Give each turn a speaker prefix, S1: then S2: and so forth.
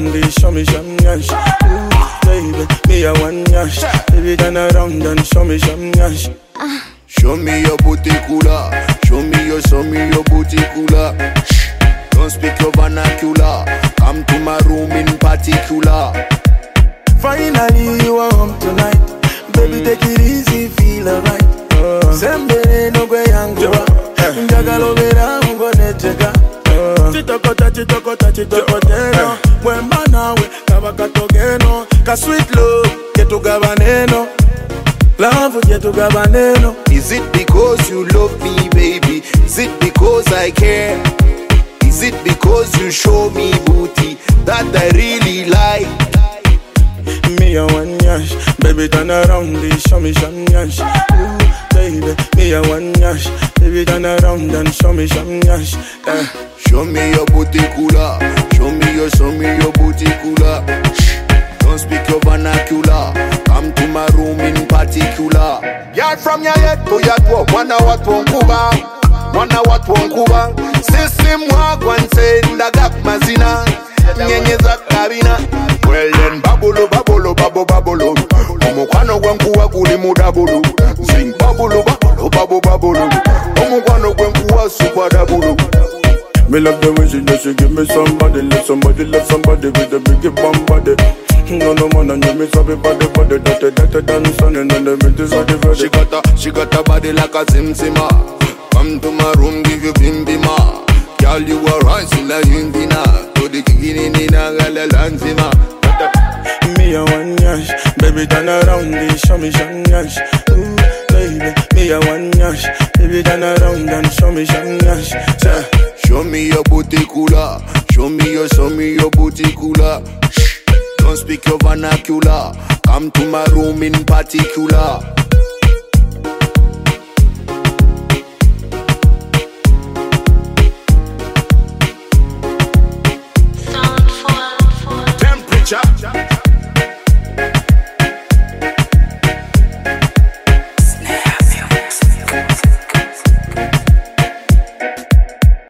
S1: around, they show me some yash. Ooh, baby, me a one yash. Baby, turn around and show me some yash.
S2: Show me your booty cooler. Show me your booty cooler. Shh, don't speak your vernacular. Come to my room in particular.
S1: Finally, you are home tonight. Baby, take it easy, feel alright. Sembere no gwe yanguwa. Njagalo vera ungo netega. Chitokoteno. Mwemba nawe kabakatogeno. Ka sweet love, ketugabaneno. Love, ketugabaneno.
S2: Is it because you love me, baby? Is it because I care? Is it because you show me booty that I really like?
S1: Me a one yash, baby turn around, they show me some yash. Ooh, baby, me a one yash, baby turn around and show me some yash.
S2: Show me your booty cooler. Show me your booty cooler. Shh, don't speak your vernacular. Come to my room in particular. Yard from your head to your toe. Wanna what won't Cuba? Wanna what won't Cuba? System walk one say ndagap mazina. Nyenyeza kabina. Well then babolo babolo babo babolo. Omukwano gwenkuwa guli mudabulu. Sing babolo babolo babo babolo. Omukwano gwenkuwa super dabulu.
S1: Me love the way she give me somebody, love somebody with a big bum body. No man and me sabi body that dance and then the beat is ready.
S2: She got a body like a Zimzima. Come to my room, give you bimbima. Girl, you are rising like Indina. To the beginning in a galanzima.
S1: Me a one yash, baby turn around, they show me some yash. Ooh, baby, me a one yash, baby turn around and show me some yash.
S2: Show me your booty cooler. Show me your booty cooler. Shh, don't speak your vernacular. Come to my room in particular.